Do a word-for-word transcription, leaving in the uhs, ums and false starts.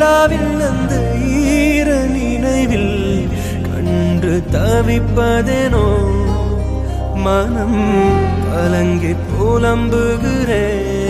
நிலாவில் அந்த ஈர நினைவில் கண்டு தவிப்பதேனோ மனம் கலங்கி புலம்புகிறேன்